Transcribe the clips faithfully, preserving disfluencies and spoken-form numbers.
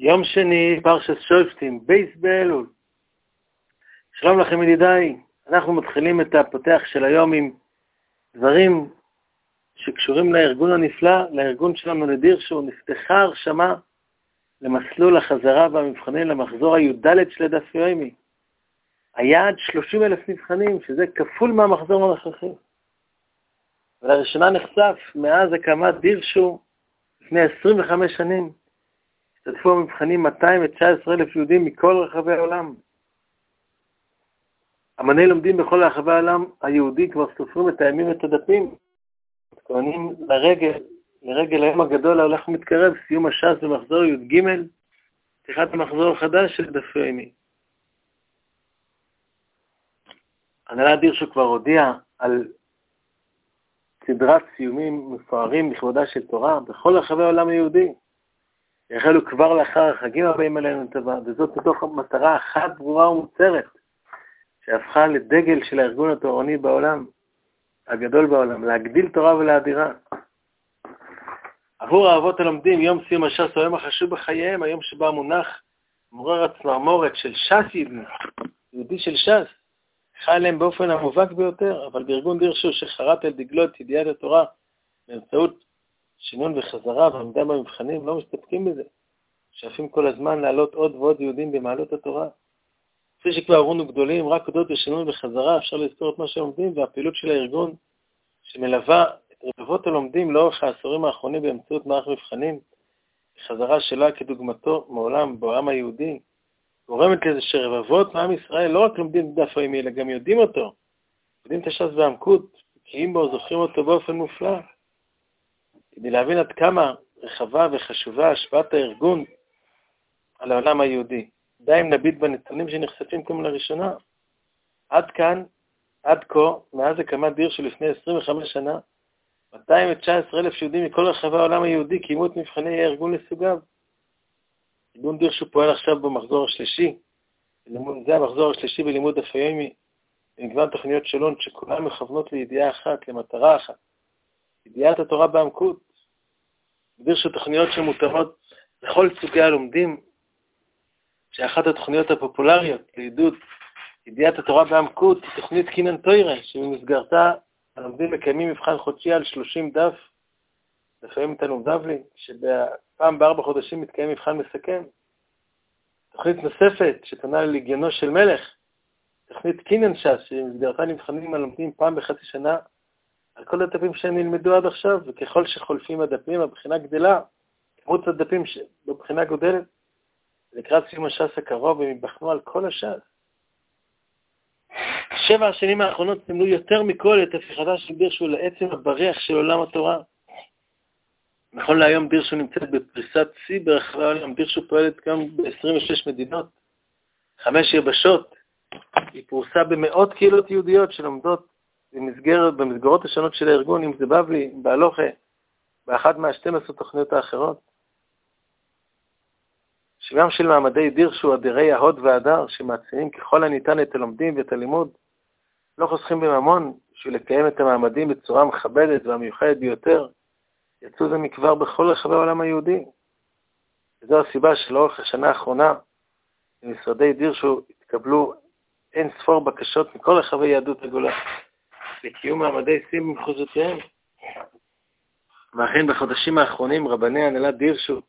יום שני, פרשת שופטים, בייס באלול. שלום לכם ידידיי, אנחנו מתחילים את הפותח של היום עם דברים שקשורים לארגון הנפלא, לארגון שלנו לדירשו. נפתחה הרשמה למסלול החזרה והמבחנים למחזור הי"ד של דף יומי. היעד שלושים אלף מבחנים, שזה כפול מהמחזור הנוכחי. ולראשונה נחשף מאז הקמת דירשו לפני עשרים וחמש שנים. השתתפו במבחנים מאתיים ותשע עשרה אלף יהודים מכל רחבי העולם. אמני לומדים בכל רחבי העולם היהודי כבר סופרים את הימים ואת הדפים. מתכוננים לרגל, לרגל היום הגדול ההולך ומתקרב, סיום הש"ס במחזור י"ג, פתיחת המחזור החדש של דף יומי. הנהלת דירשו כבר הודיעה על סדרת סיומים מפוארים לכבודה של תורה בכל רחבי העולם היהודי. יחלו כבר לאחר החגים הבאים עלינו לטובה, וזאת מתוך מטרה אחת ברורה ומוצהרת, שהפכה לדגל של הארגון התורני בעולם, הגדול בעולם, להגדיל תורה ולהאדירה. עבור האבות הלומדים, יום סיום הש"ס הוא היום החשוב בחייהם, היום שבו מונח מעורר הצמרמורת של ש"ס יהודי, יהודי של ש"ס, חי עליהם באופן המובהק ביותר, אבל בארגון דירשו שחרת על דגלו את ידיעת התורה באמצעות שינון וחזרה ועמדה במבחנים, לא מסתפקים בזה. שואפים כל הזמן להעלות עוד ועוד יהודים במעלות התורה. כפי שכבר עבורנו גדולים, רק הודות לשינון וחזרה אפשר לזכור את מה שלומדים, והפעילות של הארגון שמלווה את רבבות הלומדים לאורך העשורים האחרונים באמצעות מערך מבחנים, חזרה שלה כדוגמתו מעולם בעם היהודי, גורמת לזה שרבבות מעם ישראל לא רק לומדים דף יומי, אלא גם יודעים אותו, יודעים את הש"ס והעמקות, בקיאים בו, זוכרים אותו באופן מופלא. כדי להבין עד כמה רחבה וחשובה השפעת הארגון על העולם היהודי. די אם נביט בנתונים שנחשפים כאן לראשונה. עד כאן, עד כה, מאז הקמת דירשו לפני עשרים וחמש שנה, מאתיים ותשע עשרה אלף יהודים מכל רחבי העולם היהודי קיימו את מבחני הארגון לסוגיו. ארגון דירשו פועל עכשיו במחזור השלישי. זה המחזור השלישי בלימוד דף יומי, במגוון תוכניות שונות שכולן מכוונות לידיעה אחת, למטרה אחת. ידיעת התורה בעמקות. דירשו תוכניות שמותאמות לכל סוגי הלומדים, שאחת התוכניות הפופולריות לעידוד ידיעת התורה בעמקות היא תוכנית קינן תוירה, שבמסגרתה הלומדים מקיימים מבחן חודשי על שלושים דף, לפעמים תלמוד בבלי, שבפעם בארבע חודשים מתקיים מבחן מסכם. תוכנית נוספת שתונה ללגיונו של מלך, תוכנית קינן ש"ס, שבמסגרתה נבחנים הלומדים פעם בחצי שנה על כל הדפים שהם נלמדו עד עכשיו, וככל שחולפים הדפים, הבחינה גדלה, כמות הדפים בבחינה גודלת, לקראת סיום הש"ס הקרוב, הם יבחנו על כל הש"ס. שבע השנים האחרונות סימלו יותר מכל את הפיכתה של דירשו לעצם הבריח של עולם התורה. נכון להיום דירשו נמצאת בפריסת שיא ברחבי העולם. דירשו פועלת גם ב-עשרים ושש מדינות, חמש יבשות. היא פרוסה במאות קהילות יהודיות שלומדות במסגרת, במסגרות השונות של הארגון, אם זה בבלי, בהלוכה, באחת מה-שתים עשרה תוכניות האחרות. שגם של מעמדי דירשו, אדירי ההוד והדר, שמעצימים ככל הניתן את הלומדים ואת הלימוד, לא חוסכים בממון בשביל לקיים את המעמדים בצורה מכבדת והמיוחדת ביותר, יצאו זה מכבר בכל רחבי העולם היהודי. וזו הסיבה שלאורך השנה האחרונה, במשרדי דירשו התקבלו אין ספור בקשות מכל רחבי יהדות הגולה, לקיום מעמדי שיא במחוזותיהם. ואכן בחודשים האחרונים רבני הנהלת דירשו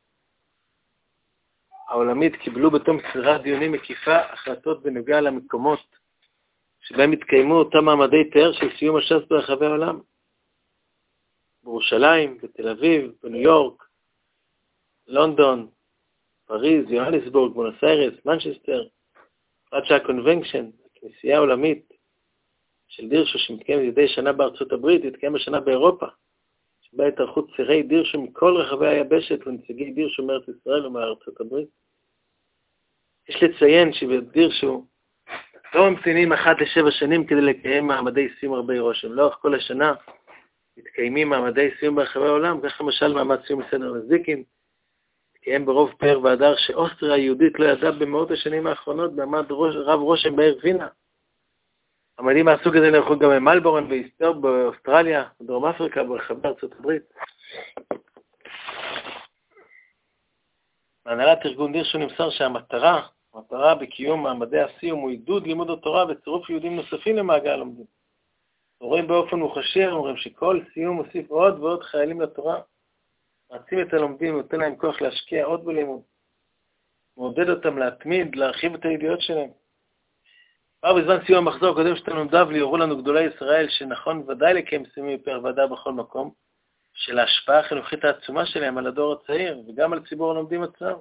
העולמית קיבלו בתום סדרת דיונים מקיפה החלטות בנוגע למקומות שבהם התקיימו אותם מעמדי תאר של סיום הש"ס ברחבי העולם. בירושלים, בתל אביב, בניו יורק, לונדון, פריז, יוהנסבורג, בונוס איירס, מנצ'סטר, עד שהקונבנקשן, הכנסייה העולמית של דירשו שמתקיים מדי שנה בארצות הברית, התקיים בשנה באירופה, שבה התארחו צירי דירשו מכל רחבי היבשת ונציגי דירשו מארץ ישראל ומארצות הברית. יש לציין שבדירשו לא ממתינים אחת לשבע שנים כדי לקיים מעמדי סיום הרבה רושם. לאורך כל השנה מתקיימים מעמדי סיום ברחבי העולם, כך למשל מעמד סיום בסדר נזיקין, מתקיים ברוב פאר והדר שאוסטריה היהודית לא ידעה במאות השנים האחרונות, בעמד ראש, רב רושם בעיר וינה. עמדים מהסוג הזה נערכו גם במלבורן והיסטור באוסטרליה, בדרום אפריקה, ברחבי ארצות הברית. מהנהלת ארגון דיר שנמסר שהמטרה, המטרה בקיום מעמדי הסיום הוא עידוד לימוד התורה וצירוף יהודים נוספים למעגל הלומדים. רואים באופן מוחשי, אומרים שכל סיום מוסיף עוד ועוד חיילים לתורה, מעצים את הלומדים ונותן להם כוח להשקיע עוד בלימוד, מעודד אותם להתמיד, להרחיב את הידיעות שלהם. כבר בזמן סיום המחזור הקודם שלנו דבלי, הורו לנו גדולי ישראל שנכון ודאי לקיים סיומי פר ועדה בכל מקום, של ההשפעה החינוכית העצומה שלהם על הדור הצעיר וגם על ציבור הלומדים עצמם.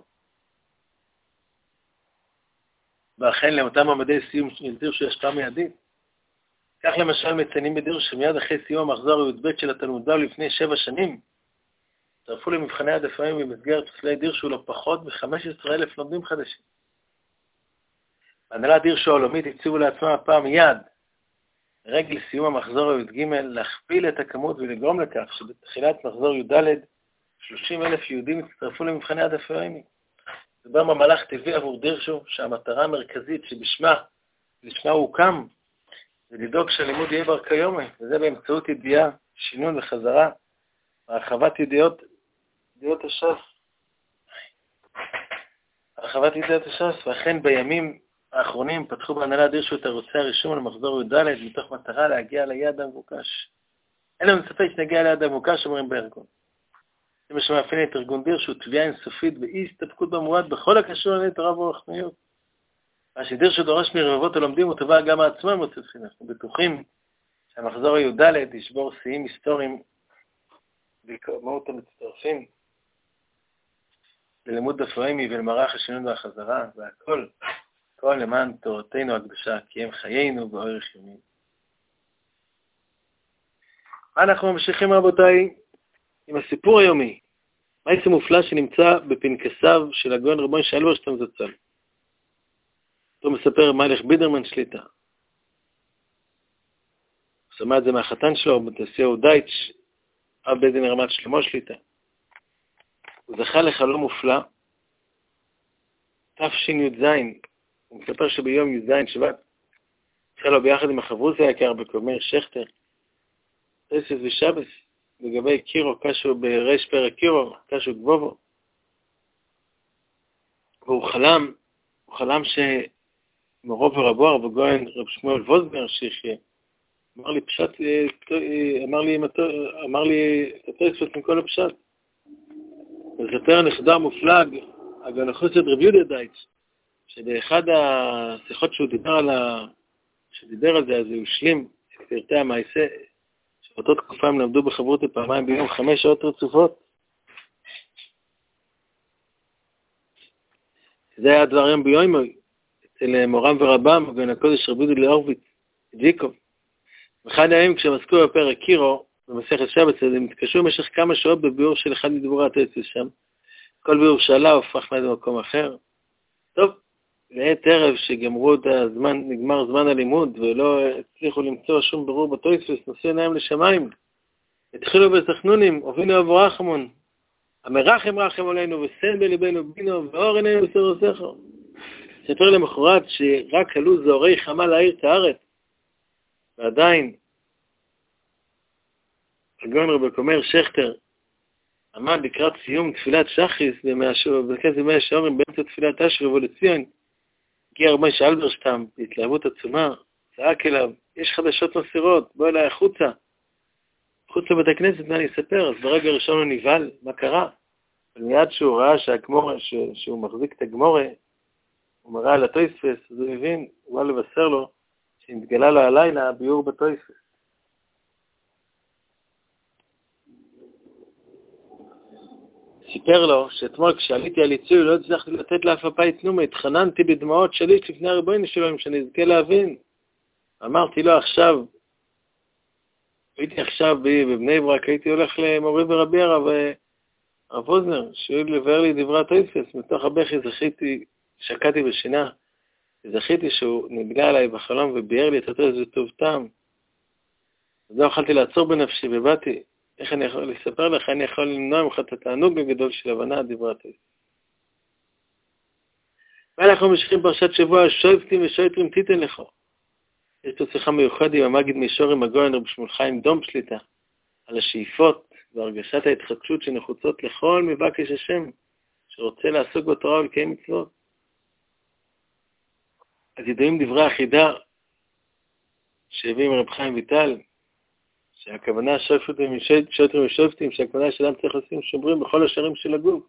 ואכן לאותם מעמדי סיום נזדיר שהוא השפעה מיידית. כך למשל מציינים בדיר שמיד אחרי סיום המחזור י"ב של התלמוד בבלי לפני שבע שנים, צרפו למבחני העדפים במסגרת פסלי דיר שהוא לא פחות מ-חמישה עשר אלף לומדים חדשים. בהנהלת דיר שהוא העולמית הציבו לעצמם הפעם יד, רגל סיום המחזור י"ג, להכפיל את הכמות ולגרום לכך שבתחילת מחזור י"ד שלושים אלף יהודים הצטרפו למבחני העדפים. זה בא ממהלך טבעי עבור דירשו, שהמטרה המרכזית שבשמה, לשמה הוא הוקם, ולדאוג שהלימוד יהיה בר כיומי, וזה באמצעות ידיעה, שינון וחזרה, הרחבת ידיעות, ידיעות הש"ס. הרחבת ידיעות הש"ס, ואכן בימים האחרונים פתחו בהנהלת דירשו את ערוצי הרישום למחזור י"ד, מתוך מטרה להגיע ליעד המבוקש. אין לנו ספק שנגיע ליעד המבוקש, אומרים בארגון. זה מה שמאפיין את ארגון דיר שהוא תביעה אינסופית באי הסתפקות במועד בכל הקשור לענייני תורה ורוחניות. מה שדיר שדורש מרבבות הלומדים הוא טבע גם העצמם מוצאים. אנחנו בטוחים שהמחזור י"ד ישבור שיאים היסטוריים וכמות המצטרפים ללימוד דפואמי ולמערך השינון והחזרה, והכל, כל למען תורתנו הקדושה, כי הם חיינו באורך ימים. אנחנו ממשיכים רבותיי עם הסיפור היומי, מעשה מופלא שנמצא בפנקסיו של הגאון רבן שלום שתם זצ"ל. הוא מספר מלך בידרמן שליטה. הוא שמע את זה מהחתן שלו, בתעשיהו דייטש, אב בית דין רמת שלמה שליטה. הוא זכה לחלום מופלא, תשי"ז, הוא מספר שביום י"ז שבת, התחיל לו ביחד עם החברוס היקר בקומר שכטר, תסס ושבס, לגבי קירו, קשו ברש פרק קירו, קשו גבובו. והוא חלם, הוא חלם שמורו ורבו הרב הגאון רב שמואל ווזנר שיחיה, אמר לי פשט, אמר לי, אמר לי, תתספס עם כל הפשט. וספר נחדר מופלג, הגנחות של רב יהודה דייטש, שבאחד השיחות שהוא דיבר על ה... שדיבר על זה, אז הוא השלים את פרטי המעשה, שבאותה תקופה הם למדו בחברות פעמיים ביום חמש שעות רצופות. זה היה דבר יום ביום, אצל מורם ורבם, בין הקודש רב יהודה לאורביץ, ג'יקוב. באחד הימים כשהם עסקו בפרק קירו, במסכת שבת, הם התקשרו במשך כמה שעות בביאור של אחד מדברי התורה שם. כל ביאור שאלה הופך ליד במקום אחר. טוב, לעת ערב שגמרו את הזמן, נגמר זמן הלימוד, ולא הצליחו למצוא שום ברור בתויספס, נושא עיניים לשמיים. התחילו בסחנונים, הובינו אבו רחמון, המרחם רחם עלינו, וסן בליבנו בינו, ואור עינינו בסר וסכר. ספר למחרת שרק עלו זוהרי חמה להעיר את הארץ, ועדיין, הגאון רבי קומר שכטר עמד לקראת סיום תפילת שחריס במרכז ימי השעורים באמצע תפילת אשר רבולוציון. הגיע רבי שאלברשטם בהתלהבות עצומה, צעק אליו, יש חדשות מסירות, בוא אליי החוצה. חוץ לבית הכנסת, מה אני אספר? אז ברגע הראשון הוא נבהל, מה קרה? אבל מיד שהוא ראה שהגמורה, ש... שהוא מחזיק את הגמורה, הוא מראה על התויספס, אז הוא הבין, הוא בא לבשר לו, שהתגלה לו הלילה ביור בתויספס. סיפר לו שאתמול כשעליתי על יצוי לא הצלחתי לתת לאף הפעי תנומה, התחננתי בדמעות שליש לפני הרבוינו שלו, שאני אזכה להבין. אמרתי לו עכשיו, הייתי עכשיו בבני ברק, הייתי הולך למורי ורבי הרב, הרב ווזנר, שהוא לבאר לי דברי התויספס, מתוך הבכי זכיתי, שקעתי בשינה, זכיתי שהוא נתגע עליי בחלום וביאר לי את התויספס בטוב טעם. אז לא יכולתי לעצור בנפשי ובאתי, איך אני יכול לספר לך, אני יכול למנוע ממך את התענוג הגדול של הבנה דברי התויספס. ואנחנו ממשיכים פרשת שבוע, שויפטים ושויטרים תיתן לך. יש פה שיחה מיוחדת עם המגיד מישור עם הגאון רב שמואל חיים דום שליטה, על השאיפות והרגשת ההתחדשות שנחוצות לכל מבקש השם, שרוצה לעסוק בתורה ולקיים מצוות. אז ידועים דברי החידה שהביא עם רב חיים ויטל, שהכוונה שופטים שוטרים ושופטים, שהכוונה שאדם צריך לשים שומרים בכל השערים של הגוף.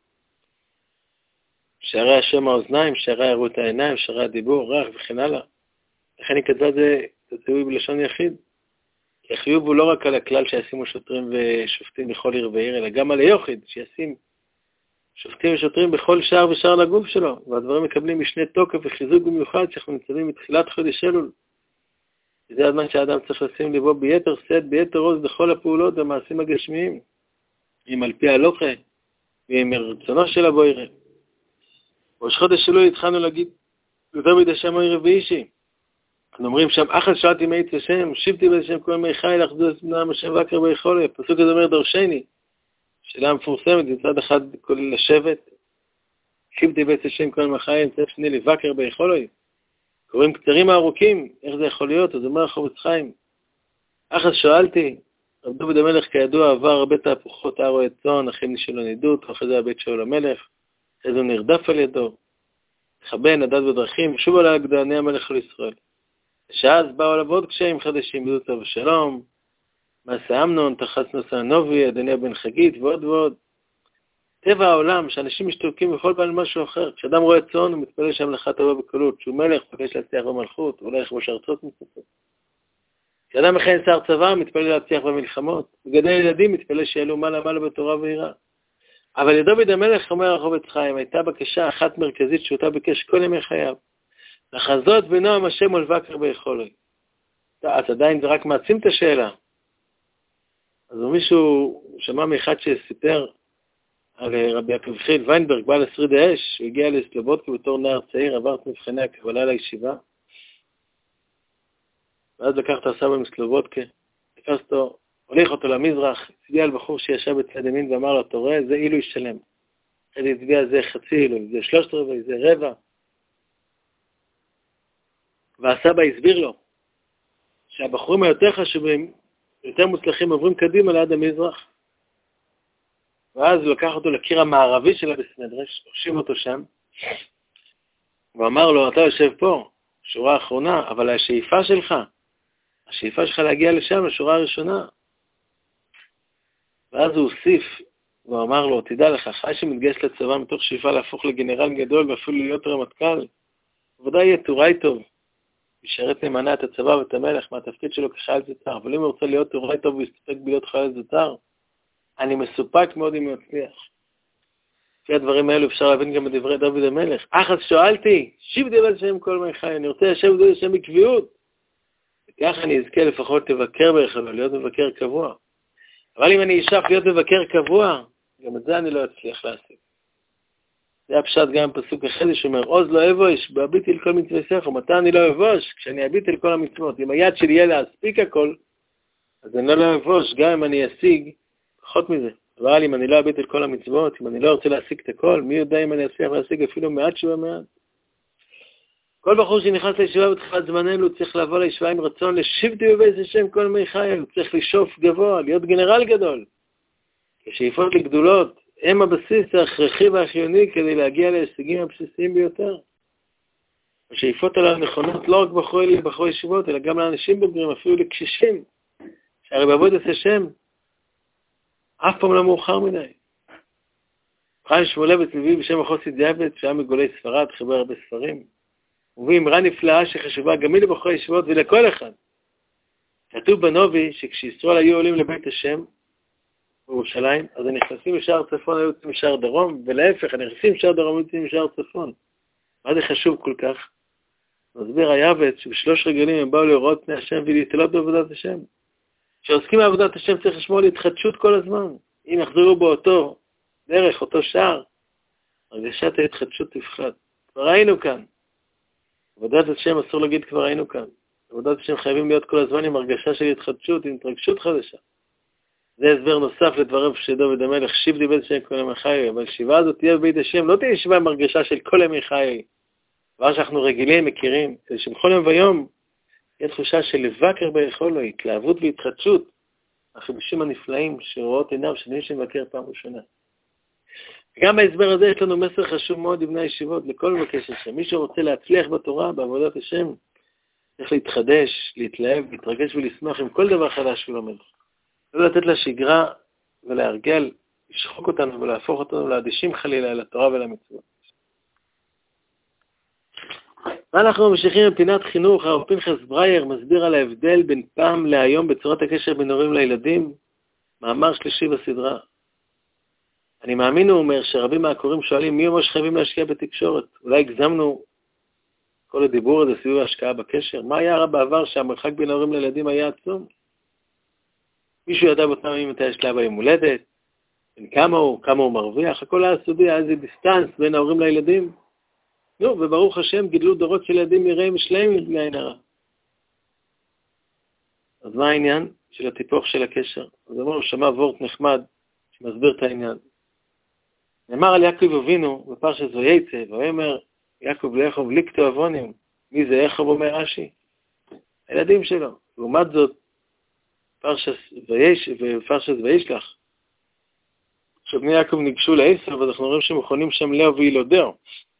שערי השם האוזניים, שערי הערות העיניים, שערי הדיבור, ריח וכן הלאה. לכן היא כתבה זה תצאוי בלשון יחיד. כי החיוב הוא לא רק על הכלל שישימו שוטרים ושופטים בכל עיר ועיר, אלא גם על היוחיד, שישים שופטים ושוטרים בכל שער ושער לגוף שלו, והדברים מקבלים משנה תוקף וחיזוק במיוחד שאנחנו נמצאים מתחילת חודש אלול. זה הזמן שהאדם צריך לשים לבו ביתר שאת, ביתר עוז בכל הפעולות והמעשים הגשמיים, אם על פי ההלוכה, ועם רצונו של הבוירה. ראש חודש אלול התחלנו להגיד, יותר בידי שם אוי רביעי. אנחנו אומרים שם, אחת שאלתי מעיץ השם, שיבתי בידי שם כל מי חי, לחדוס בנם השם וקר ביכולת. הפסוק הזה אומר דרשני, שאלה מפורסמת, מצד אחד כולל לשבת, שיבתי בידי שם כל מי חי, מצד שני לבקר ביכולת. קוראים קצרים הארוכים, איך זה יכול להיות? אז אומר החפץ חיים. אחת שאלתי, רב דוד המלך כידוע עבר הרבה תהפוכות, הר את צאן, אחים נשאלו נידות, אחרי זה הבית שאול המלך, אחרי זה נרדף על ידו, מכבן, נדד בדרכים, ושוב עלה הגדעני המלך על ישראל. שאז באו עליו עוד קשיים חדשים, בדות אבשלום, מעשה אמנון, תחס נוסע הנובי, אדוניה בן חגית, ועוד ועוד. טבע העולם, שאנשים משתוקקים בכל פעם משהו אחר. כשאדם רואה צאן, הוא מתפלל שהמלאכה תבוא בקלות, שהוא מלך, מבקש להצליח במלכות, אולי יכבוש ארצות מצטט. כשאדם מכהן שר צבא, מתפלל להצליח במלחמות. מגדל ילדים, מתפלל שיעלו מעלה מעלה בתורה ויראה. אבל דוד המלך, אומר החפץ חיים, הייתה בקשה אחת מרכזית שאותה ביקש כל ימי חייו. לחזות בנועם השם ולבקר ביכולת. אז עדיין זה רק מעצים את השאלה. אז מישהו שמע מאחד שסיפר על רבי יעקב חיל ויינברג, בעל השריד האש, הוא הגיע לסלובודקה בתור נער צעיר, עבר את מבחני הקבלה לישיבה, ואז לקח את הסבא מסלובודקה, תפס אותו, הוליך אותו למזרח, הצביע על בחור שישב בצד ימין ואמר לו, אתה רואה, זה אילו ישלם. אחרי זה הצביע זה חצי אילו, זה שלושת רבעי, זה רבע. והסבא הסביר לו שהבחורים היותר חשובים, יותר מוצלחים, עוברים קדימה ליד המזרח. ואז הוא לקח אותו לקיר המערבי של הבית מדרש, הושיב אותו שם, ואמר לו, אתה יושב פה, שורה האחרונה, אבל השאיפה שלך, השאיפה שלך להגיע לשם, לשורה הראשונה. ואז הוא הוסיף, והוא אמר לו, תדע לך, חי שמתגייס לצבא מתוך שאיפה להפוך לגנרל גדול ואפילו להיות רמטכ"ל, ודאי יהיה תוראי טוב, ישרת נאמנה את הצבא ואת המלך מהתפקיד שלו כחייל זוטר, אבל אם הוא רוצה להיות תוראי טוב ויסתפק בלהיות חייל זוטר, אני מסופק מאוד אם הוא יצליח. לפי הדברים האלו אפשר להבין גם בדברי דוד המלך. אך אז שואלתי, שיב דיבל שם כל מי חי, אני רוצה לשב דוד השם בקביעות. וכך אני אזכה לפחות לבקר ביכולת, להיות מבקר קבוע. אבל אם אני אשאף להיות מבקר קבוע, גם את זה אני לא אצליח להשיג. זה הפשט גם פסוק אחרי שאומר, עוז לא אבוש, בהביט אל כל מצווי ספר, מתי אני לא אבוש? כשאני אביט אל כל המצוות. אם היד שלי יהיה להספיק הכל, אז אני לא אבוש, גם אם אני אשיג, פחות מזה. אבל אם אני לא אביט אל כל המצוות, אם אני לא רוצה להשיג את הכל, מי יודע אם אני אצליח להשיג אפילו מעט שווה מעט? כל בחור שנכנס לישיבה בתחילת זמננו, צריך לבוא לישיבה עם רצון לשבתי בבית השם כל מי חי, הוא צריך לשאוף גבוה, להיות גנרל גדול. כשאיפות לגדולות, הם הבסיס ההכרחי והחיוני כדי להגיע להישגים הבסיסיים ביותר. השאיפות עליו נכונות לא רק בחורי בחורי ישיבות, אלא גם לאנשים בוגרים, אפילו לקשישים, שהרי בעבודת השם, אף פעם לא מאוחר מדי. חיים שמואלביץ מביא בשם החוסי דיאבט, שהיה מגולי ספרד, חיבר הרבה ספרים. הוא מביא אמרה נפלאה שחשובה גם היא לבחורי ישיבות ולכל אחד. כתוב בנובי שכשישראל היו עולים לבית השם, בירושלים, אז הנכנסים משער צפון היו יוצאים משער דרום, ולהפך, הנכנסים משער דרום היו יוצאים משער צפון. מה זה חשוב כל כך? מסביר היאבט שבשלוש רגלים הם באו לראות פני השם ולהתעלות בעבודת השם. כשעוסקים בעבודת השם צריך לשמור להתחדשות כל הזמן. אם יחזרו באותו דרך, אותו שער, הרגשת ההתחדשות תפחת. כבר היינו כאן. עבודת השם אסור להגיד כבר היינו כאן. עבודת השם חייבים להיות כל הזמן עם הרגשה של התחדשות, עם התרגשות חדשה. זה הסבר נוסף לדבריו של דוד המלך, שיב דיבל השם כל ימי חיי, אבל שיבה הזאת תהיה בבית השם, לא תהיה ישיבה עם הרגשה של כל ימי חיי. דבר שאנחנו רגילים, מכירים, כדי שבכל יום ויום תהיה תחושה של לבקר ביכולת, התלהבות והתחדשות, החידושים הנפלאים שרואות עיניו של מי שמבקר פעם ראשונה. גם בהסבר הזה יש לנו מסר חשוב מאוד לבני הישיבות, לכל מבקש השם. מי שרוצה להצליח בתורה, בעבודת השם, צריך להתחדש, להתלהב, להתרגש ולשמח עם כל דבר חדש שהוא לומד. לא לתת לשגרה ולהרגל, לשחוק אותנו ולהפוך אותנו לאדישים חלילה לתורה ולמצוות. ואנחנו ממשיכים בפינת חינוך. הרב פנחס ברייר מסביר על ההבדל בין פעם להיום בצורת הקשר בין הורים לילדים, מאמר שלישי בסדרה. אני מאמין, הוא אומר, שרבים מהקוראים שואלים מי אומר שחייבים להשקיע בתקשורת. אולי הגזמנו כל הדיבור הזה סביב ההשקעה בקשר. מה היה רע בעבר שהמרחק בין ההורים לילדים היה עצום? מישהו ידע באותם ימים מתי יש לה ביום הולדת, בין כמה הוא, כמה הוא מרוויח, הכל היה סודי, היה איזה דיסטנס בין ההורים לילדים. נו, וברוך השם גידלו דורות של ילדים מרעים ושלמים מבלי עין הרע. אז מה העניין של הטיפוח של הקשר? אז אמרו, הוא שמע וורט נחמד שמסביר את העניין. נאמר על יעקב אבינו בפרשת ויצא, והוא אומר, יעקב ליעקב ליקטו אבונים. מי זה יעקב אומר רש"י? הילדים שלו. לעומת זאת, פרשת ויש, ופרשת וישלח. עכשיו בני יעקב ניגשו לעשר, ואנחנו רואים שמכונים שם לאו וילודהו.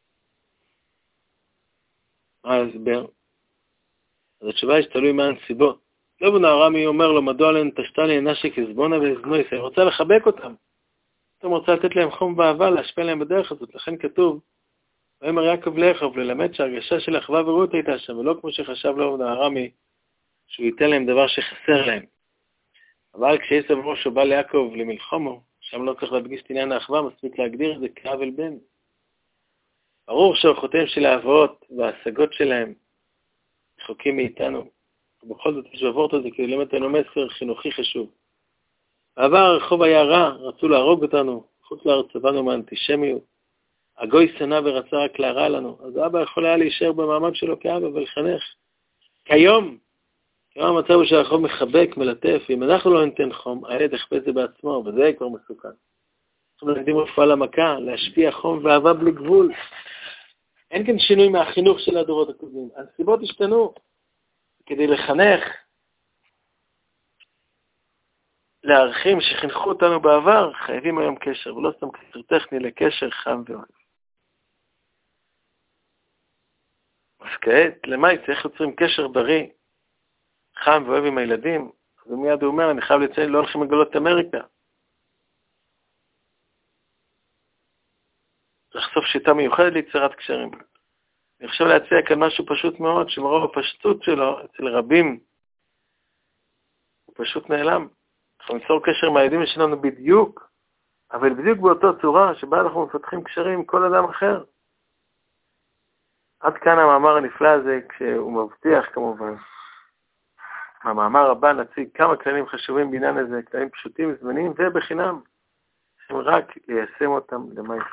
מה ההסבר? אז התשובה יש תלוי מה הנסיבות. לא בנה הרמי אומר לו, מדוע להם תשתה לי נשק כזבונה והזנו ישראל. רוצה לחבק אותם. אתם רוצה לתת להם חום ואהבה, להשפיע להם בדרך הזאת. לכן כתוב, ואמר יעקב ליעקב, ללמד שהרגשה של אחווה ורעות הייתה שם, ולא כמו שחשב לו בנה הרמי, שהוא ייתן להם דבר שחסר להם. אבל כשעשב ראש הוא בא ליעקב למלחמו, שם לא צריך להדגיש את עניין האחווה, מספיק להגדיר את זה כאב אל בן. ברור שהאורחותיהם של האהבות וההשגות שלהם רחוקים מאיתנו. ובכל זאת יש בעבורת הזה כדי ללמד לנו מסר חינוכי חשוב. בעבר הרחוב היה רע, רצו להרוג אותנו, חוץ לארץ צבאנו מהאנטישמיות. הגוי שנא ורצה רק להרע לנו. אז אבא יכול היה להישאר במעמד שלו כאבא ולחנך. כיום, כיום המצב הוא שהרחוב מחבק, מלטף, אם אנחנו לא ניתן חום, הילד יחפה את זה בעצמו, וזה כבר מסוכן. אנחנו נקדים רפואה למכה, להשפיע חום ואהבה בלי גבול. אין כאן שינוי מהחינוך של הדורות הקודמים. הנסיבות השתנו. כדי לחנך לערכים שחינכו אותנו בעבר, חייבים היום קשר, ולא סתם קשר טכני לקשר חם ואוהב. אז כעת, למה צריך יוצרים קשר בריא, חם ואוהב עם הילדים? ומיד הוא אומר, אני חייב לציין, לא הולכים לגלות את אמריקה. לחשוף שיטה מיוחדת ליצירת קשרים. אני חושב להציע כאן משהו פשוט מאוד, שמרוב הפשטות שלו, אצל רבים, הוא פשוט נעלם. אנחנו ניצור קשר עם הילדים שלנו בדיוק, אבל בדיוק באותו צורה שבה אנחנו מפתחים קשרים עם כל אדם אחר. עד כאן המאמר הנפלא הזה, כשהוא מבטיח כמובן. במאמר הבא נציג כמה כללים חשובים בעניין הזה, כללים פשוטים, זמניים ובחינם, שהם רק ליישם אותם למעשה.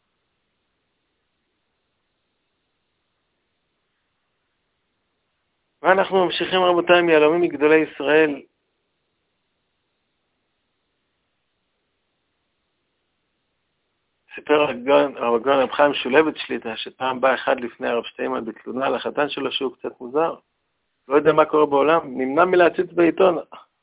ואנחנו ממשיכים רבותיי מיהלומים מגדולי ישראל. סיפר הגאון רב חיים שולבת שליטה, שפעם בא אחד לפני הרב שטיימן בתלונה על החתן שלו שהוא קצת מוזר. לא יודע מה קורה בעולם, נמנע מלהציץ בעיתון.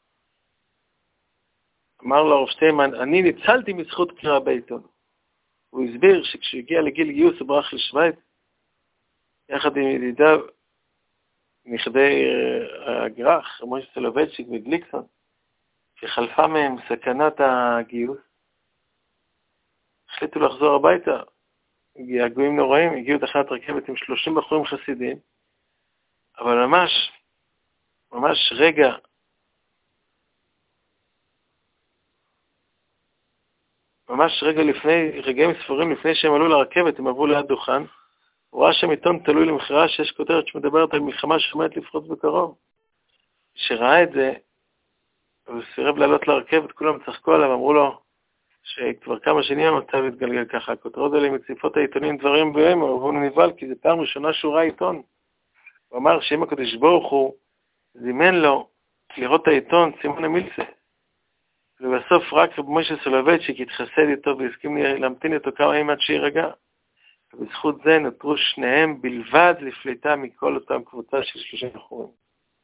אמר לו הרב שטיימן, אני ניצלתי מזכות קריאה בעיתון. הוא הסביר שכשהוא הגיע לגיל גיוס הוא ברח לשוויץ, יחד עם ידידיו, נכדי הגרח, משה סולובייצ'יק וגליקסון, שחלפה מהם סכנת הגיוס, החליטו לחזור הביתה. געגועים נוראים, הגיעו תחנת רכבת עם שלושים בחורים חסידים, אבל ממש, ממש רגע, ממש רגע לפני, רגעים ספורים לפני שהם עלו לרכבת, הם עברו ליד דוכן, הוא ראה שם עיתון תלוי למחירה שיש כותרת שמדברת על מלחמה שעומדת לפרוץ בקרוב. כשראה את זה, הוא סירב לעלות לרכבת, כולם צחקו עליו, אמרו לו שכבר כמה שנים המצב התגלגל ככה, הכותרות האלה מציפות העיתונים דברים בהם, והוא נבהל כי זה פעם ראשונה שהוא ראה עיתון. הוא אמר שאם הקדוש ברוך הוא זימן לו לראות את העיתון, סימון המילסה. ובסוף רק רב משה סולובייצ'יק התחסד איתו והסכים להמתין איתו כמה ימים עד שירגע. ובזכות זה נותרו שניהם בלבד לפליטה מכל אותם קבוצה של שלושים בחורים.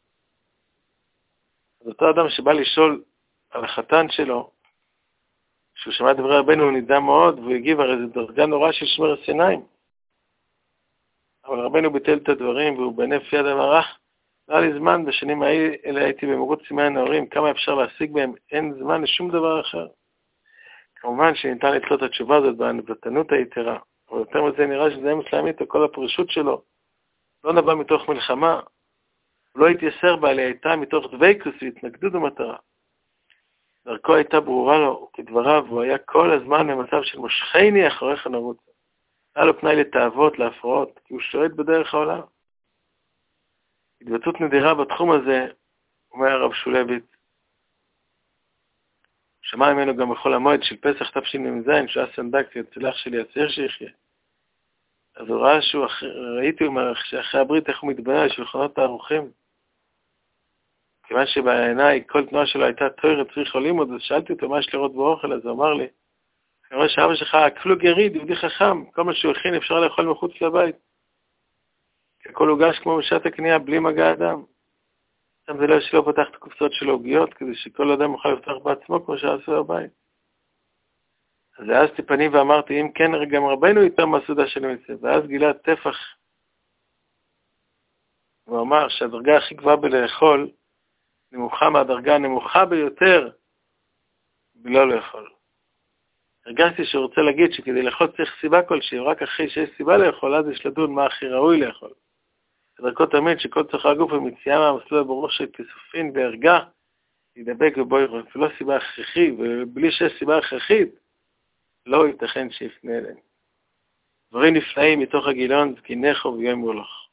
אז אותו אדם שבא לשאול על החתן שלו, כשהוא שמע דברי רבנו הוא נדע מאוד, והוא הגיב, הרי זו דרגה נורא של שמירת עיניים. אבל רבנו ביטל את הדברים, והוא בהינף יד אמר, לא היה לי זמן, בשנים האלה הייתי במרוץ סימי הנעורים, כמה אפשר להשיג בהם, אין זמן לשום דבר אחר. כמובן שניתן לתלות את התשובה הזאת בענוותנות היתרה, אבל יותר מזה נראה שזה אמס להמית, כל הפרישות שלו לא נבע מתוך מלחמה, הוא לא התייסר בה, אלא הייתה מתוך דוויקוס והתנגדות במטרה. דרכו הייתה ברורה לו, כדבריו, הוא היה כל הזמן במצב של מושכני אחריך נרוץ. היה לו פנאי לתאוות, להפרעות, כי הוא שועט בדרך העולם. התבטאות נדירה בתחום הזה, אומר הרב שולביץ, שמע ממנו גם בכל המועד של פסח תשמ"ז, שהוא היה סנדק, הצלח שלי, הצעיר שיחיה. אז הוא ראה שהוא, ראיתי שאחרי הברית איך הוא מתבנה על שולחנות הערוכים. כיוון שבעיניי כל תנועה שלו הייתה תוירת צריך לימוד, אז שאלתי אותו מה יש לראות באוכל, אז הוא אמר לי, אני רואה שאבא שלך כפלוג יריד, יהודי חכם, כל מה שהוא הכין אפשר לאכול מחוץ לבית. כי הכל הוגש כמו בשעת הקנייה, בלי מגע אדם. שם זה לא שלא פתח את הקופסות של העוגיות, כדי שכל אדם יוכל לפתח בעצמו כמו שעשו בבית. אז העזתי פנים ואמרתי, אם כן, גם רבנו יותר מהסעודה של המצווה. ואז גילה טפח. הוא אמר שהדרגה הכי גבוהה בלאכול, נמוכה מהדרגה הנמוכה ביותר, בלא לאכול. הרגשתי שהוא רוצה להגיד שכדי לאכול צריך סיבה כלשהי, רק אחרי שיש סיבה לאכול, אז יש לדון מה הכי ראוי לאכול. דרכו תמיד שכל צורך הגוף ומציאה מהמסלול הברוך של כסופין והרגע, ידבק ובוירות, ולא סיבה הכרחית, ובלי שיש סיבה הכרחית, לא ייתכן שיפנה אליהם. דברים נפלאים מתוך הגילון, זקינך וביום מולוך.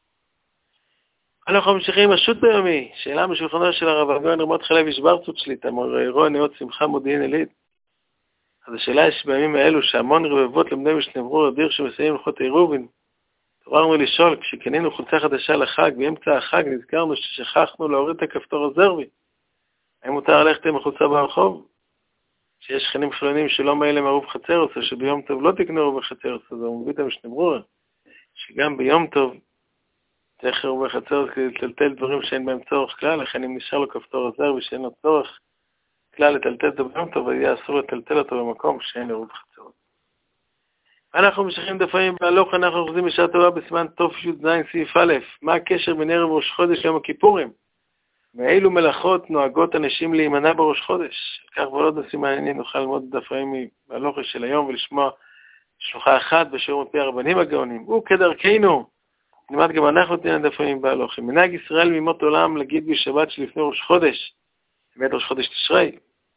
אנחנו ממשיכים השו"ת ביומי, שאלה משולחנו של הרב הגאון רמות חלב ישברצות שליטה, מורו נאות שמחה מודיעין עילית. אז השאלה יש בימים האלו שהמון רבבות למדי משנברור אדיר שמסיימים הלכות עירובין. תוררנו לשאול, כשקנינו חולצה חדשה לחג, באמצע החג נזכרנו ששכחנו להוריד את הכפתור הזרבי. האם מותר ללכת עם החולצה ברחוב? שיש שכנים חילונים שלא מאלה מערוב חצרוס, או שביום טוב לא תקנו ערוב חצרוס, אז הוא מביא את המשנברור, שגם ביום טוב צריך ערוב חצרוס כדי לטלטל דברים שאין בהם צורך כלל, לכן אם נשאר לו כפתור הזרבי שאין לו צורך כלל לטלטל אותו ביום טוב, אז יהיה אסור לטלטל אותו במקום שאין ערוב חצרוס. אנחנו משכים דפים בהלוך, אנחנו אוחזים בשעה טובה בסימן תשי"ז סעיף א', מה הקשר בין ערב ראש חודש ליום הכיפורים? מאילו מלאכות נוהגות אנשים להימנע בראש חודש? כך ועוד נושאים מעניינים נוכל ללמוד דפים בהלוך של היום ולשמוע שלוחה אחת בשיעור מפי הרבנים הגאונים. וכדרכנו, נלמד גם אנחנו תנין דפים בהלוך. מנהג ישראל מימות עולם להגיד בשבת שלפני ראש חודש, באמת ראש חודש תשרי.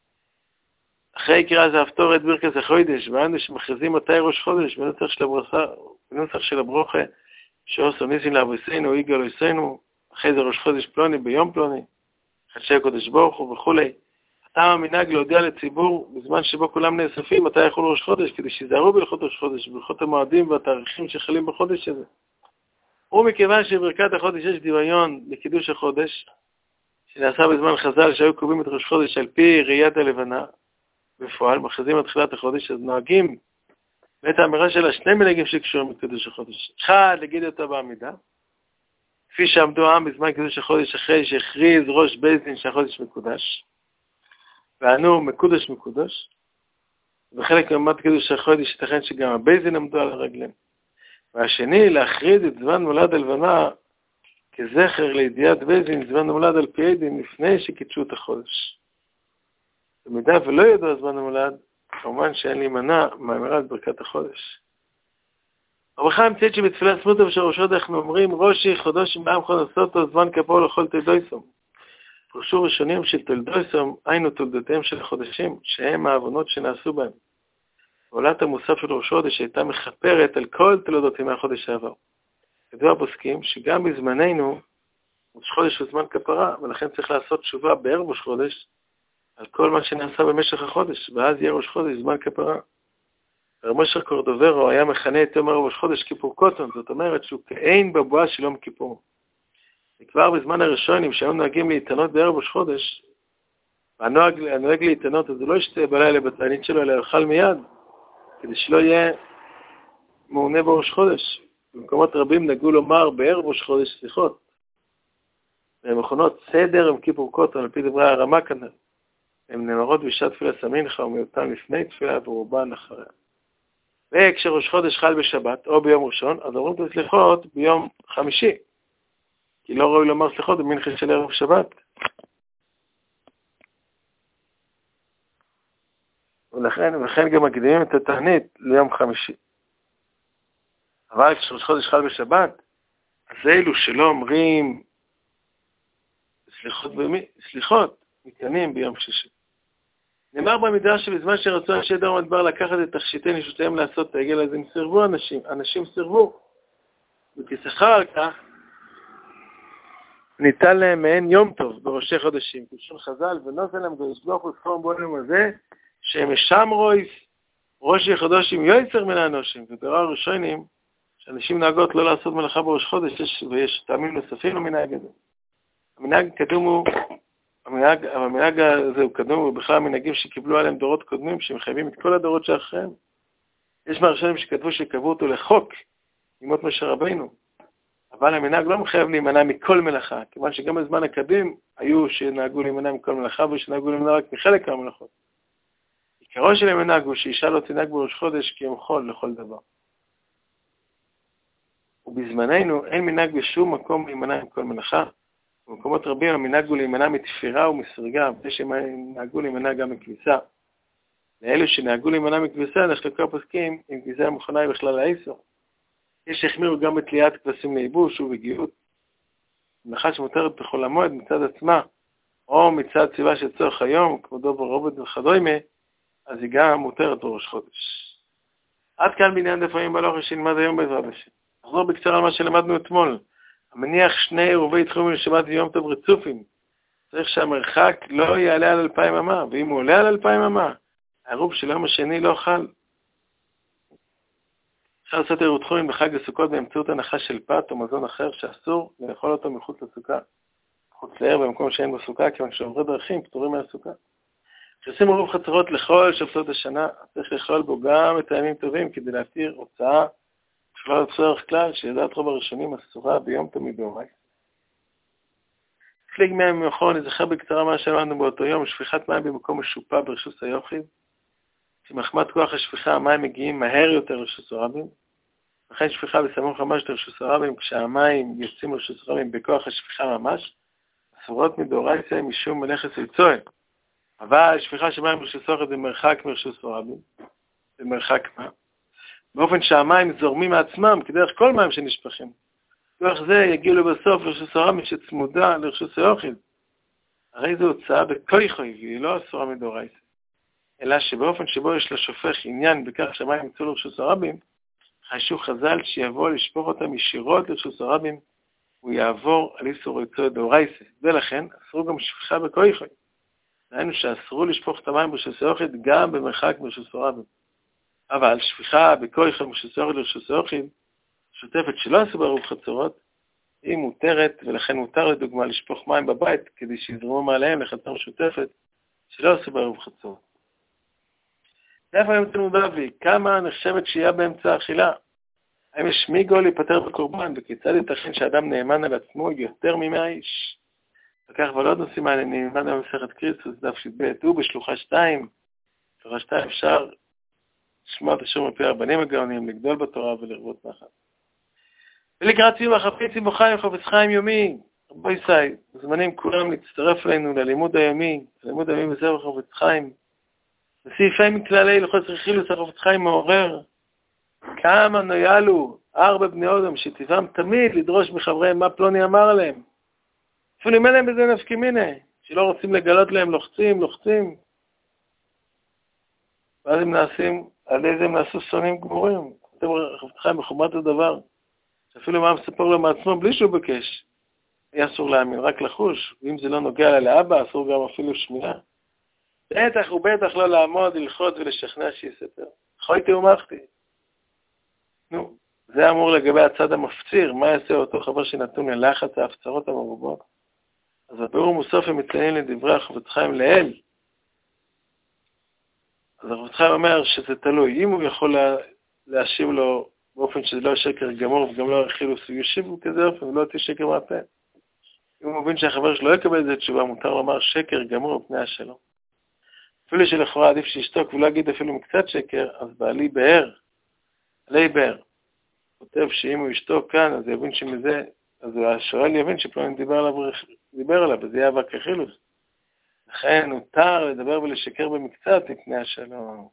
אחרי קריאה זה הפטור את ברכת החודש, ואנו שמכריזים מתי ראש חודש, בנוסח של הברכה, בנוסח של הברוכה, שעושו ניסים לאבויסנו, יגאל אויסנו, אחרי זה ראש חודש פלוני, ביום פלוני, חדשי הקודש ברוך הוא וכו'. הטעם המנהג להודיע לציבור, בזמן שבו כולם נאספים, מתי יכול ראש חודש, כדי שיזהרו בהלכות ראש חודש, בהלכות המועדים והתאריכים שחלים בחודש הזה. ומכיוון שברכת החודש יש דמיון לקידוש החודש, שנעשה בזמן חז"ל שהיו קובעים את ראש חודש על פי ראיית הלבנה, בפועל, מכריזים עד תחילת החודש, אז נוהגים ואת האמירה שלה שני מנהגים שקשורים בקידוש החודש. אחד, להגיד אותה בעמידה, כפי שעמדו העם בזמן קידוש החודש אחרי שהכריז ראש בית דין שהחודש מקודש, וענו מקודש מקודש, וחלק ממד קידוש החודש ייתכן שגם הבית דין עמדו על הרגלים. והשני, להכריז את זמן מולד הלבנה כזכר לידיעת בית דין, זמן מולד על פי דין לפני שקידשו את החודש. במידה ולא ידעו הזמן המולד, כמובן שאין להימנע מאמירת ברכת החודש. הברכה המצאת שבתפילה סמוטה ושורשות אנחנו אומרים, ראשי חודשים בעם חודסותו זמן כפור לכל תולדויסום. פרשו ראשונים של תולדויסום, היינו תולדותיהם של החודשים, שהם העוונות שנעשו בהם. ועולת המוסף של ראש חודש הייתה מכפרת על כל תולדותים מהחודש העבר. ידוע פוסקים שגם בזמננו, ראש חודש הוא זמן כפרה, ולכן צריך לעשות תשובה בערב ראש חודש, על כל מה שנעשה במשך החודש, ואז יהיה ראש חודש זמן כפרה. רב משה קורדוברו היה מכנה את יום ראש חודש כיפור קוטון, זאת אומרת שהוא כאין בבואה של יום כיפור. וכבר בזמן הראשונים שהיו נוהגים להתענות בערב ראש חודש, והנוהג, הנוהג להתענות אז הוא לא ישתה בלילה בתענית שלו, אלא יאכל מיד, כדי שלא יהיה מעונה בראש חודש. במקומות רבים נגעו לומר בערב ראש חודש סליחות. ומכונות סדר עם כיפור קוטון, על פי דברי הרמה כנראה. הן נאמרות בשעת תפילת המנחה ומיעוטן לפני תפילה ורובן אחריה. וכשראש חודש חל בשבת או ביום ראשון, אז אומרים את הסליחות ביום חמישי. כי לא ראוי לומר סליחות במנחה של ערב שבת. ולכן, ולכן גם מקדימים את התענית ליום חמישי. אבל כשראש חודש חל בשבת, אז אלו שלא אומרים סליחות, במי, סליחות מתקנים ביום שישי. נאמר במדרש שבזמן שרצו אנשי דור המדבר לקחת את תכשיטי נשותיהם לעשות את העגל, אז הם סירבו אנשים, אנשים סירבו. וכשכר על כך, ניתן להם מעין יום טוב בראשי חודשים, כלשון חז"ל, ונותן להם קדוש ברוך הוא סכום בונים הזה, שהם משמרויס ראשי חודשים יויצר מן האנושים, ודבר ראשונים, שאנשים נהגות לא לעשות מלאכה בראש חודש, יש, ויש טעמים נוספים למנהג הזה. המנהג קדום הוא, המנהג, המנהג הזה הוא קדום, ובכלל המנהגים שקיבלו עליהם דורות קודמים, שמחייבים את כל הדורות שאחריהם. יש מהראשונים שכתבו שקבעו אותו לחוק, ימות משה רבינו. אבל המנהג לא מחייב להימנע מכל מלאכה, כיוון שגם בזמן הקדים היו שנהגו להימנע מכל מלאכה, ושנהגו להימנע רק מחלק מהמלאכות. עיקרו של המנהג הוא שאישה לא תנהג בראש חודש כי הם חול לכל דבר. ובזמננו אין מנהג בשום מקום להימנע מכל מלאכה. במקומות רבים המנהג הוא להימנע מתפירה ומסרגה, ושהם נהגו להימנע גם מכביסה. לאלו שנהגו להימנע מכביסה, נחלקו הפוסקים אם כביסה מוכנה היא בכלל האיסור. יש שהחמירו גם בתליית כבשים לייבוש ובגיאות. מלאכה שמותרת בכל המועד מצד עצמה, או מצד סיבה של צורך היום, כבודו ברובד וכדומה, אז היא גם מותרת בראש חודש. עד כאן בעניין דפאים בהלכה שנלמד היום בעזרת השם. נחזור בקצרה על מה שלמדנו אתמול. המניח שני עירובי תחומים לשבת ויום טוב רצופים. צריך שהמרחק לא יעלה על אלפיים אמה, ואם הוא עולה על אלפיים אמה, העירוב של היום השני לא חל. אפשר לעשות עירוב תחומים בחג הסוכות באמצעות הנחה של פת או מזון אחר שאסור לאכול אותו מחוץ לסוכה. חוץ לעיר במקום שאין בסוכה, כיוון שעוברי דרכים פטורים מהסוכה. כשעושים עירוב חצרות לכל שבתות השנה, צריך לכלול בו גם את הימים טובים כדי להתיר הוצאה שלא לצורך כלל שידעת רוב הראשונים אסורה ביום טוב מדאורייתא. פליג מים מאחור, נזכר בקצרה מה שלמדנו באותו יום, שפיכת מים במקום משופע ברשות היוחיד. שמחמת כוח השפיכה המים מגיעים מהר יותר לרשות הרבים. לכן שפיכה בסמוך ממש לרשות הרבים, כשהמים יוצאים לרשות הרבים בכוח השפיכה ממש, אסורות מדאורייתא משום מלאכת יצואן. אבל שפיכה של מים ברשות הרבים במרחק מרשות הרבים. במרחק מה? באופן שהמים זורמים מעצמם, כדרך כל מים שנשפכים. דרך זה יגיעו לבסוף לרשות הרבים שצמודה לרשות היוחיד. הרי זו הוצאה בכויכוי, והיא לא אסורה מדאורייתא. אלא שבאופן שבו יש לשופך עניין בכך שהמים יצאו לרשות הרבים, חיישו חז"ל שיבוא לשפוך אותם ישירות לרשות הרבים, הוא יעבור על איסור יצוא דאורייתא. ולכן אסרו גם שפיכה בכויכוי. דהיינו שאסרו לשפוך את המים ברשות היוחיד גם במרחק מרשות הרבים. אבל שפיכה בכויכוי מרשות היוחיד לרשות היוחיד, שוטפת שלא עשו בעירוב חצרות, היא מותרת, ולכן מותר לדוגמה לשפוך מים בבית כדי שיזרמו מעליהם לחצר משותפת שלא עשו בעירוב חצרות. איפה היום תלמוד אבי? כמה נחשבת שהייה באמצע האכילה? האם יש מיגו להיפטר בקורבן? וכיצד ייתכן שאדם נאמן על עצמו יותר ממאה איש? וכך ולעוד נושאים האלה נאמן על מסכת קריסטוס, דף ש"ב, הוא בשלוחה שתיים. בשלוחה שתיים אפשר לשמוע את השם מפי הרבנים הגאונים, לגדול בתורה ולרבות נחת. ולקראת סיום החפץ עם חיים, חפץ חיים יומי. רבו ישי, זמנים כולם להצטרף אלינו ללימוד היומי, ללימוד היומי וזהו חפץ חיים. וסעיפי מכללי לוחץ רכילוס החפץ חיים מעורר. כמה נויאלו, ארבע בני אדם, שטבעם תמיד לדרוש מחבריהם מה פלוני אמר להם. אפילו אם אין להם בזה נפקא מינה, שלא רוצים לגלות להם, לוחצים, לוחצים. ואז הם נעשים, על איזה הם נעשו שונאים גמורים. כותב החפץ חיים בחומרת הדבר. שאפילו מה מספר לו מעצמו בלי שהוא בקש. יהיה אסור להאמין, רק לחוש. ואם זה לא נוגע לה לאבא, אסור גם אפילו שמיעה. בטח ובטח לא לעמוד, ללחוץ ולשכנע שיספר. חויתי ומחתי. נו, זה אמור לגבי הצד המפציר. מה יעשה אותו חבר שנתון ללחץ ההפצרות המרובות? אז הביאור מוסף הם מציינים לדברי החפץ חיים לאל. אז החפץ חיים אומר שזה תלוי. אם הוא יכול לה, להשיב לו באופן שזה לא שקר גמור וגם לא חילוס, הוא ישיב כזה אופן ולא תהיה שקר מהפה. אם הוא מבין שהחבר שלו לא יקבל את זה תשובה, מותר לומר שקר גמור בפני השלום. אפילו שלכאורה עדיף שישתוק ולא אגיד אפילו מקצת שקר, אז בעלי באר, עלי באר, כותב שאם הוא ישתוק כאן, אז יבין שמזה, אז השואל יבין שפלוני דיבר עליו, דיבר עליו, אז יהיה אבק החילוס. לכן הותר לדבר ולשקר במקצת מפני השלום.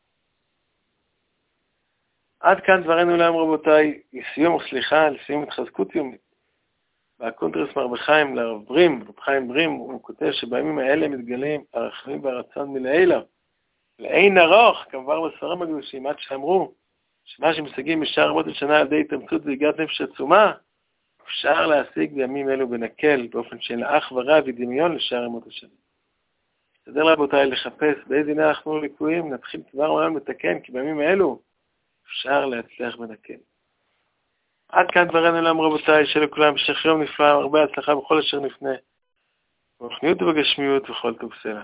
עד כאן דברנו להם רבותיי, לסיום סליחה, לסיום התחזקות יומית. בקונטרס מרב חיים לרב ברים, רב חיים ברים, הוא כותב שבימים האלה מתגלים הרחמים והרצון מלאי אליו. לאין ארוך, כמובן בספרים הקדושים, עד שאמרו שמה שמשיגים בשאר רבות השנה על ידי התאמצות והגעת נפש עצומה, אפשר להשיג בימים אלו בנקל, באופן שאין לאח ורע ודמיון לשאר רבות השנה. תדע רבותיי לחפש באיזה דיני אנחנו לקויים, נתחיל כבר עולם לתקן, כי בימים האלו אפשר להצליח בנקל. עד כאן דברנו להם רבותיי, שלכולם המשך יום נפלא, הרבה הצלחה בכל אשר נפנה, ברוחניות ובגשמיות וכל טוב סלע.